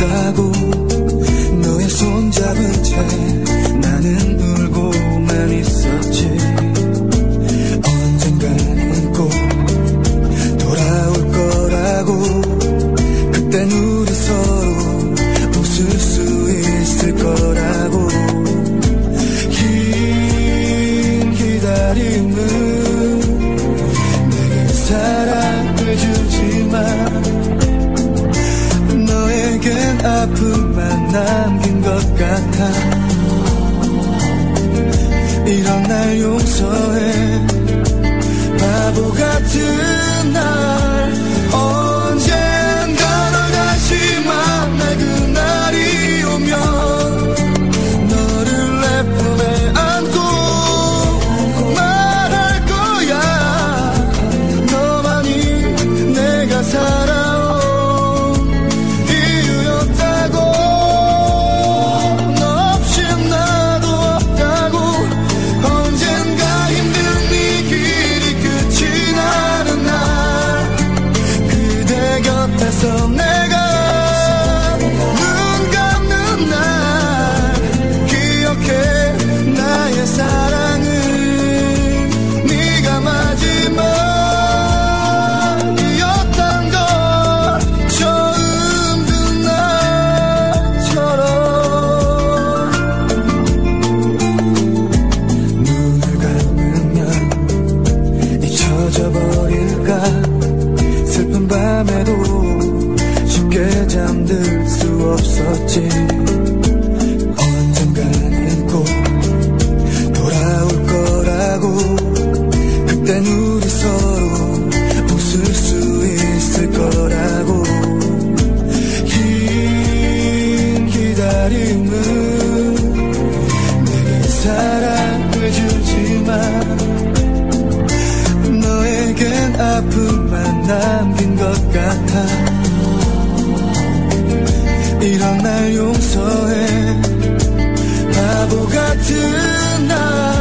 없다고 너의 손 잡은 채 나는 울고만 있었지. 언젠가는 꼭 돌아올 거라고. 그땐 우리 서로 웃을 수 있을 거라고. 긴 기다림은 내게 사랑을 주지만 너에겐 아픔만 남긴 것 같아. 이런 날 용서해. 바보 같은 날 언젠가 널 다시 만날 그날이 오면 너를 내 품에 안고 말할 거야. 너만이 내가 살아온 이유였다고. 너 없인 나도 없다고. 언젠가 힘든 이 길이 끝이 나는 날 그대 곁에서 내가 눈 감는 날 기억해. 나의 사랑은 네가 마지막이었단 걸. 처음 든 날처럼 눈을 감으면 잊혀져 버릴까. 슬픈 밤에도 쉽게 잠들 수 없었지. 언젠가는 꼭 돌아올 거라고. 그땐 우리 서로 웃을 수 있을 거라고. 긴 기다림은 내게 사랑을 주지만 너에겐 아픔만 남긴 것 같아. 이런 날 용서해. 바보 같은 날